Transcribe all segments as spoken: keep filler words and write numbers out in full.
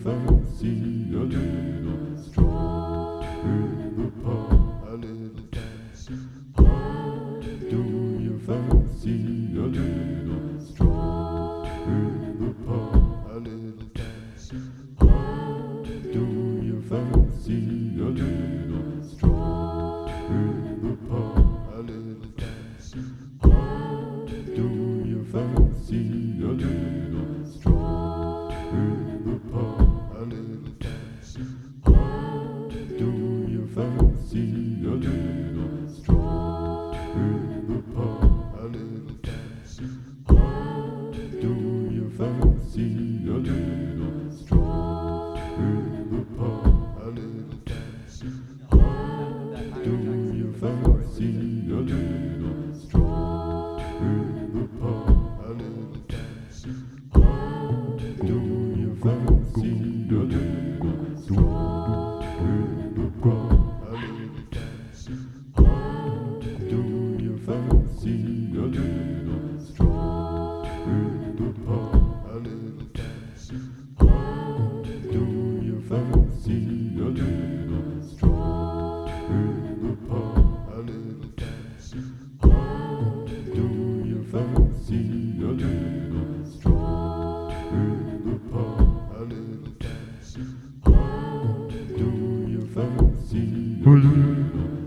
fancy a little stroll in the park? A little dancing. How do you fancy a little stroll in the park? A little dancing. How do you fancy a little stroll in the park? A little dancing. How do you fancy a little stroll in the park? A little dancing. How do you fancy a little stroll in the park? A little dancing. How do you fancy a little stroll in the park? A little dancing. How do you fancy a little stroll in the park? A little dancing. How do you fancy a little stroll in the park? A little dancing. How do you fancy a little stroll in the park? A little dancing. How do you fancy a little stroll in the park? A little dancing. How do you fancy a little stroll in the park? A little dancing. How do you fancy a little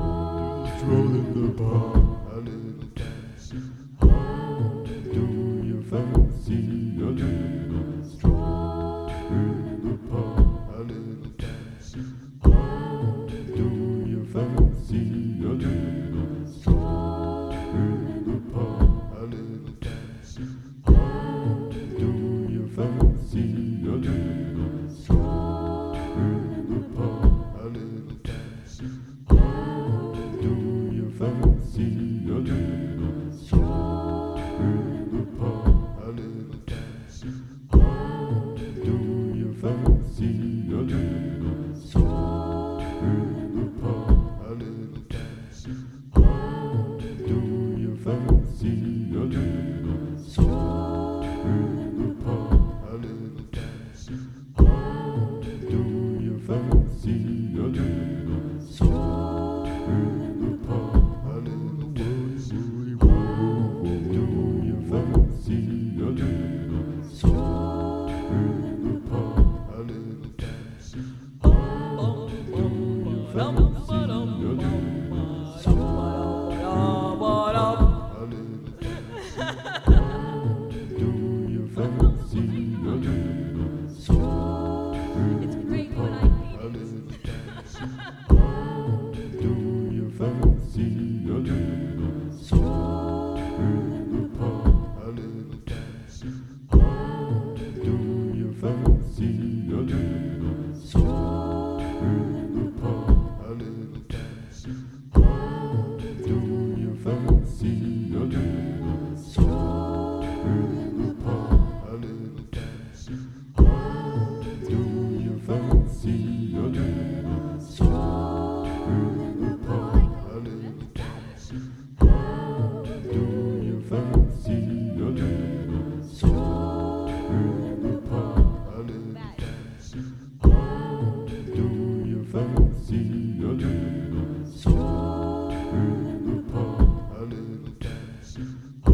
stroll in the park? A little dancing. How do you fancy a little stroll in the park? A little dancing. How do you fancy a little stroll in the park? A little dancing. How do you fancy a little stroll in the park? A little dancing. How do you fancy a little stroll in the park? A little dancing. How do you fancy a little stroll in the park? A little dancing. How do you fancy a little stroll in the park? A little dancing. How do you fancy a little stroll in the park? A little dancing. How do you fancy a little stroll in the park? A little dancing. How do you fancy a little stroll? A little dancing. How do you fancy a little stroll in the park? A little dancing. How do you fancy a little stroll in the park? A little dancing. How do you fancy a little stroll in the park? A little dancing. How do you fancy a little stroll in the park? A little dancing. How do you fancy a little stroll in the park? A little dancing. How do you fancy a little stroll in the park? A little dancing. How do you fancy a little stroll in the park? A little dancing.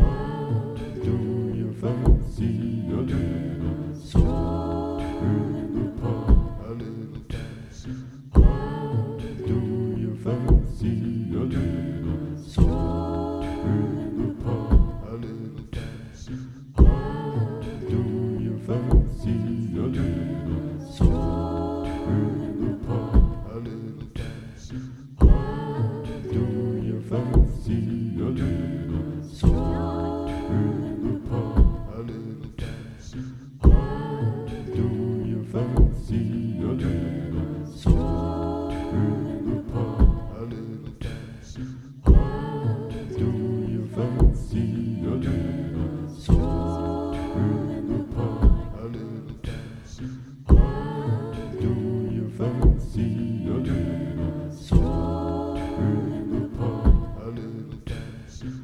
How do you fancy a little stroll in the park? A little dancing. How do you fancy a little stroll in the park? A little dancing. How do you fancy a little stroll in the park? A little dancing. How do you fancy a little stroll in the park? A little dancing. How do you fancy a little stroll in the park? A little dancing. How do you fancy a little stroll in the park? A little dancing. How do you fancy a little stroll in the park? A little dancing.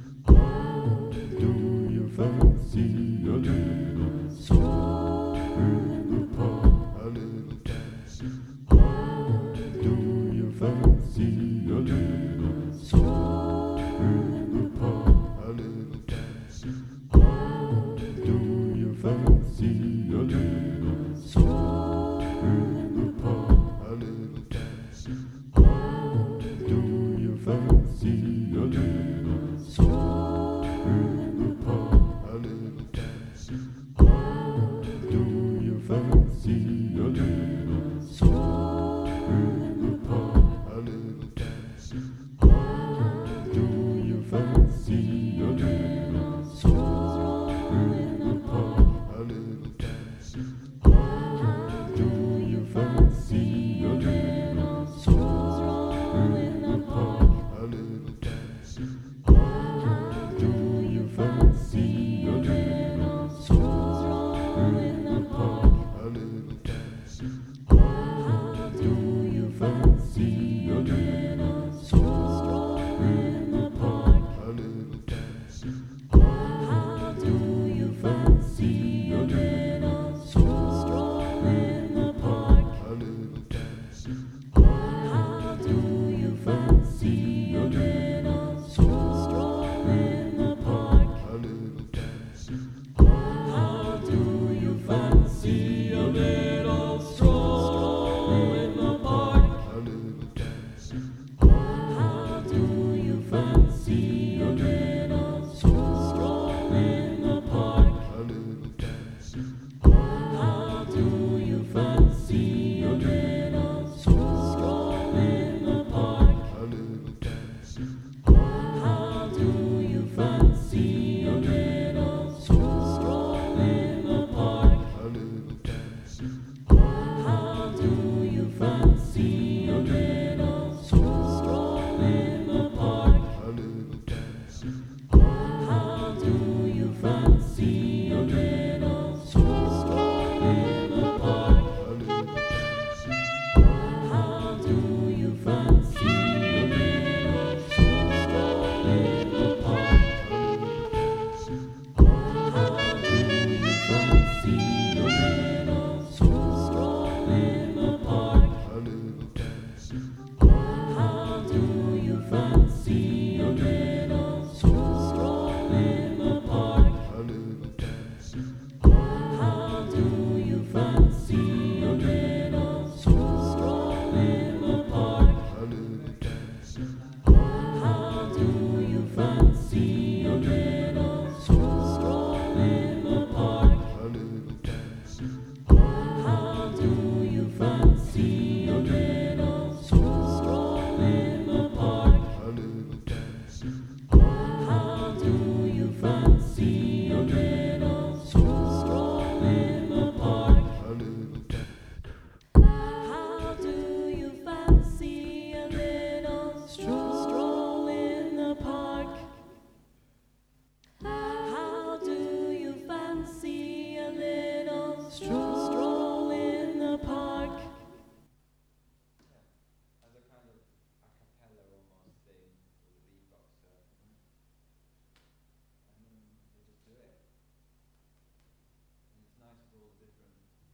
How do you fancy a little stroll in the park? A fancy, a little stroll in the park, a little fancy. How do you fancy a little stroll in the park, a little fancy? How do you fancy a little stroll in the park, a little fancy? How do you fancy a little stroll in the park, a little fancy? How do you fancy a little stroll in the park, a little fancy? How do you fancy a little stroll in the park, a little fancy? How do you fancy a little stroll in the park, a little fancy? How do you fancy a little stroll in the park, a little fancy? How do you fancy a little stroll in the park, a little fancy? How do you fancy a little stroll in the park, a little fancy? How do you fancy a little stroll in the park, a little fancy? How do you fancy a little stroll in the park, a little fancy? How do you fancy a little stroll in the park, a little fancy? How do you fancy a little stroll in the park, a little fancy? How do you fancy a little stroll in the park, a little fancy? How do you fancy a little stroll in the park, a little fancy? How do you fancy a little stroll in the park, a little fancy? How do you fancy a little stroll in the park, a little fancy? How do you fancy a little stroll in the park, a little fancy? How do you fancy a little stroll in the park, a little fancy? How do you fancy a little stroll in the park? How do you fancy a little stroll in the park? As a kind of a cappella almost thing with a beatboxer. And then they just do it. And it's nice for all the different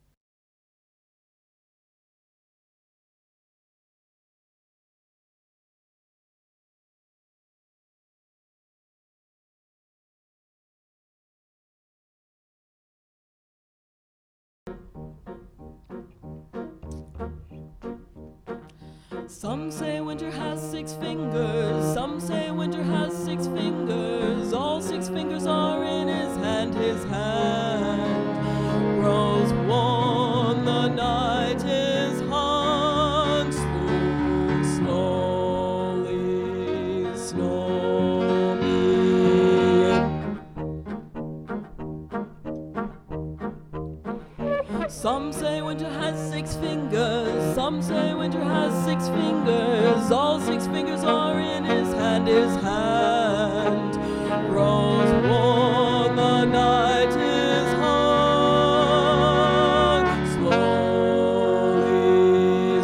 Some say winter has six fingers, some say winter has six fingers. All six fingers are in his hand, his hand grows warm, the night is hung through slowly, snowy. Some say winter has six fingers, some say winter has six fingers. All six fingers are in his hand, his hand grows warm, the night is hung slowly,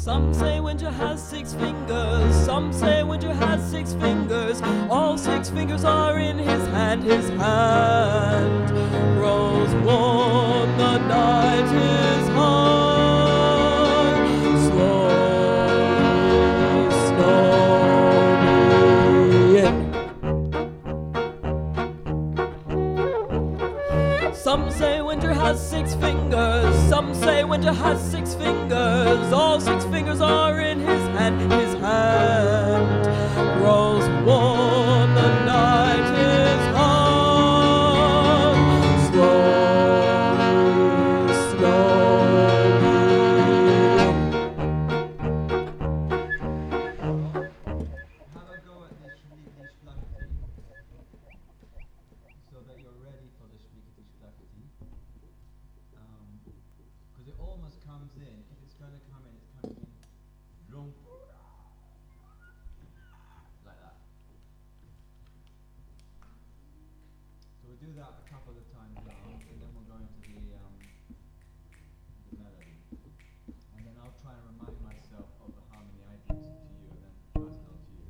Some say winter has six fingers, some say winter has six fingers. All six fingers are in his hand, his hand grows warm, the night is high. Slowly, slowly in. Some say winter has six fingers, some say winter has six fingers. All six fingers are in his hand, his hand grows warm, the night is high. Slowly, slowly. Have a go at the Schlickety Splackety so that you're ready for the Schlickety Splackety. Because it almost comes in, if it's going to come in, it's coming in lump, like that. So we'll do that a couple of times round, and then we'll go into the, um, the melody. And then I'll try and remind myself of the harmony I did to you, and then pass it on to you.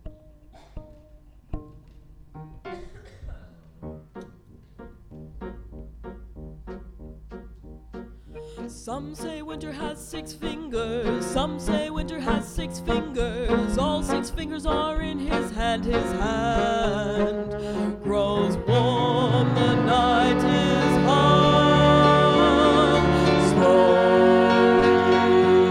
Some say winter has six fingers, some say winter has six fingers. All six fingers are in his hand, his hand grows warm, the night is high. Slowly,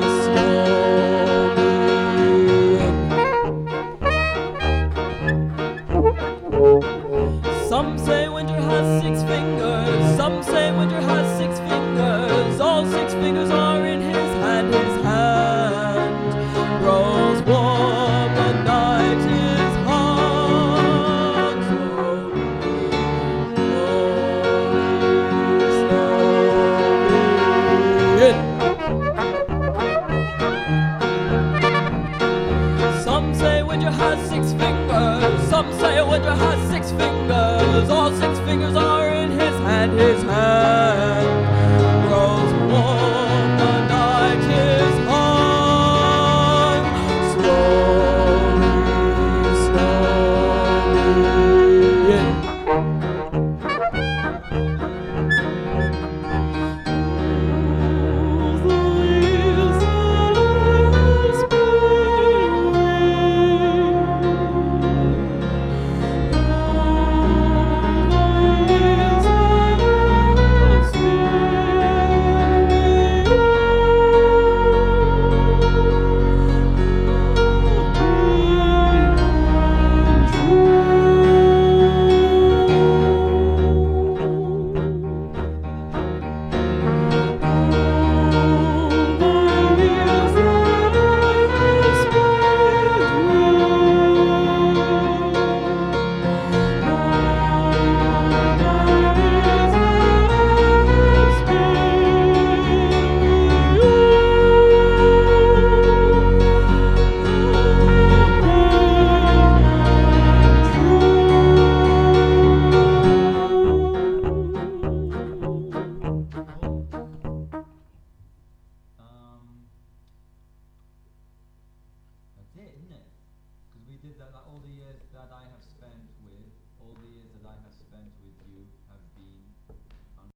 slowly. Some say winter has six fingers, some say winter has six fingers. All six fingers are in his hand, his hand grows warm, the night is hot. Slowly, slowly in. Some say winter has six fingers, some say winter has six fingers. All six fingers are in his hand, his hand grows warm, the night is high. Slowly, slowly in. The wheels that are spinning. Um, that's it, isn't it? Because we did that, like, all the years that I have spent with, all the years that I have spent with you,